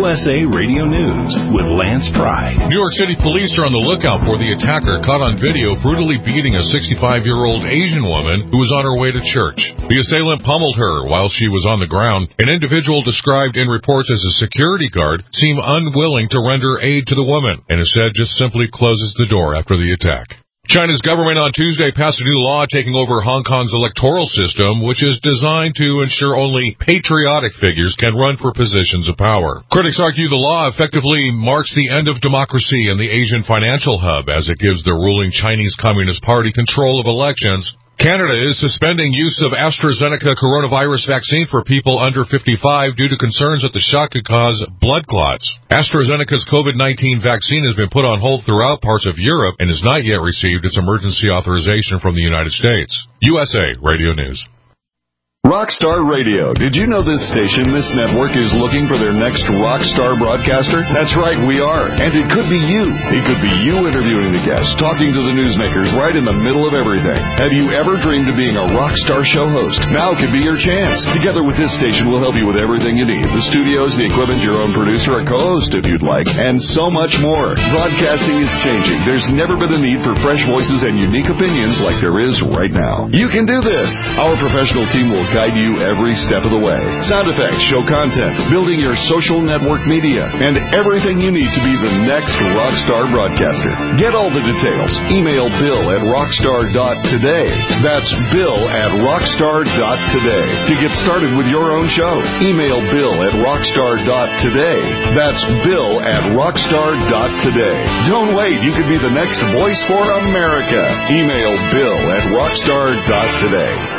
USA Radio News with Lance Pry. New York City police are on the lookout for the attacker caught on video brutally beating a 65-year-old Asian woman who was on her way to church. The assailant pummeled her while she was on the ground. An individual described in reports as a security guard seemed unwilling to render aid to the woman and instead just simply closes the door after the attack. China's government on Tuesday passed a new law taking over Hong Kong's electoral system, which is designed to ensure only patriotic figures can run for positions of power. Critics argue the law effectively marks the end of democracy in the Asian financial hub as it gives the ruling Chinese Communist Party control of elections. Canada is suspending use of AstraZeneca coronavirus vaccine for people under 55 due to concerns that the shot could cause blood clots. AstraZeneca's COVID-19 vaccine has been put on hold throughout parts of Europe and has not yet received its emergency authorization from the United States. USA Radio News. Rockstar Radio. Did you know this station, this network, is looking for their next rock star broadcaster? That's right, we are. And it could be you. It could be you interviewing the guests, talking to the newsmakers right in the middle of everything. Have you ever dreamed of being a rock star show host? Now could be your chance. Together with this station, we'll help you with everything you need. The studios, the equipment, your own producer, a co-host if you'd like, and so much more. Broadcasting is changing. There's never been a need for fresh voices and unique opinions like there is right now. You can do this. Our professional team will guide you every step of the way. Sound effects, show content, building your social network media, and everything you need to be the next rockstar broadcaster. Get all the details. Email bill@rockstar.today. That's bill@rockstar.today. To get started with your own show, email bill@rockstar.today. That's bill@rockstar.today. Don't wait. You could be the next voice for America. Email bill@rockstar.today.